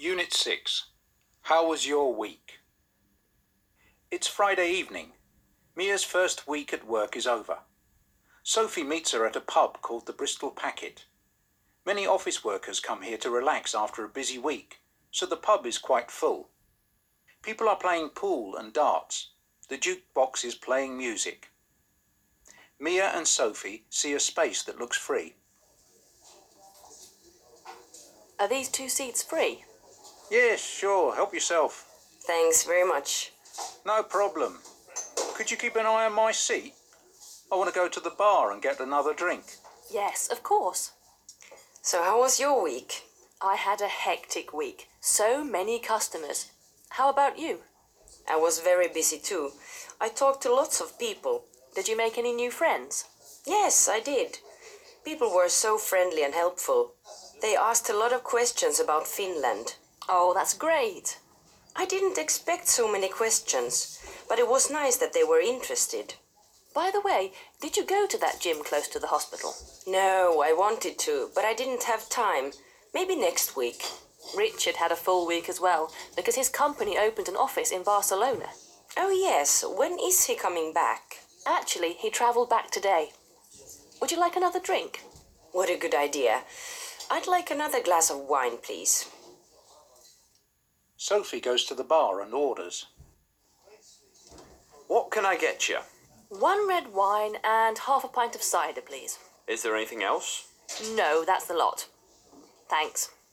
Unit 6. How was your week? It's Friday evening. Mia's first week at work is over. Sophie meets her at a pub called the Bristol Packet. Many office workers come here to relax after a busy week, so the pub is quite full. People are playing pool and darts. The jukebox is playing music. Mia and Sophie see a space that looks free. Are these 2 seats free? Yes, sure, help yourself. Thanks very much. No problem. Could you keep an eye on my seat? I want to go to the bar and get another drink. Yes, of course. So how was your week? I had a hectic week. So many customers. How about you? I was very busy too. I talked to lots of people. Did you make any new friends? Yes, I did. People were so friendly and helpful. They asked a lot of questions about Finland. Oh, that's great. I didn't expect so many questions, but it was nice that they were interested. By the way, did you go to that gym close to the hospital? No, I wanted to, but I didn't have time. Maybe next week. Richard had a full week as well, because his company opened an office in Barcelona. Oh yes, when is he coming back? Actually, he travelled back today. Would you like another drink? What a good idea. I'd like another glass of wine, please. Sophie goes to the bar and orders. What can I get you? 1 red wine and half a pint of cider, please. Is there anything else? No, that's the lot. Thanks.